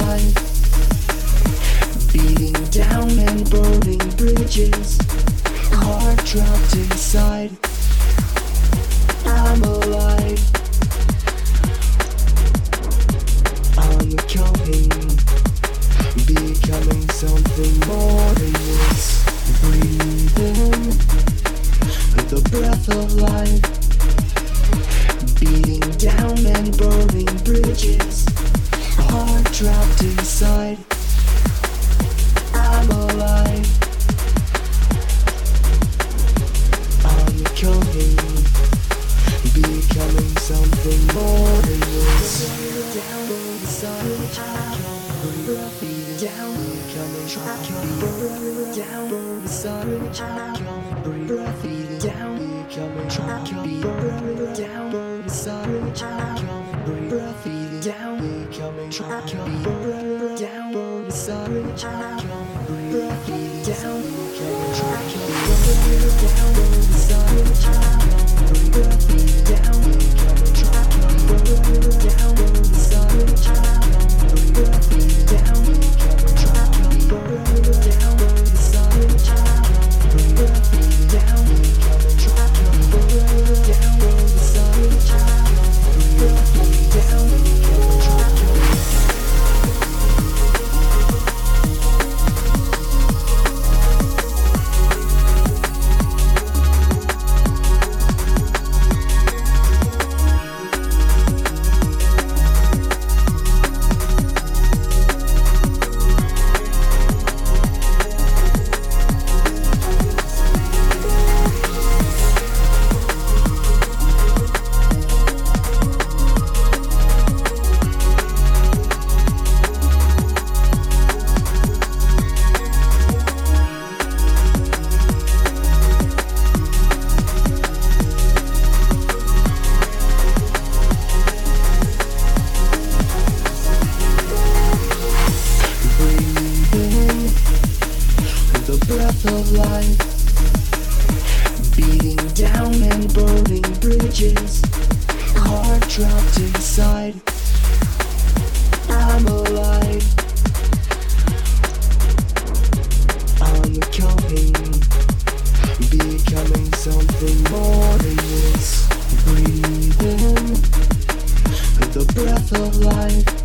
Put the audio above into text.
alive, beating down and burning bridges, heart trapped inside. I'm alive, I'm coming, becoming something more than this. Breathing the breath of life, beating down and burning bridges, heart trapped inside. I'm alive, I'm coming, becoming something more than this. Down inside, beating down, becoming down inside, beating down, becoming down inside, beating down, becoming down inside, beating down, of life, beating down and burning bridges, heart trapped inside. I'm alive, I'm coming, becoming something more than this. Breathing the breath of life,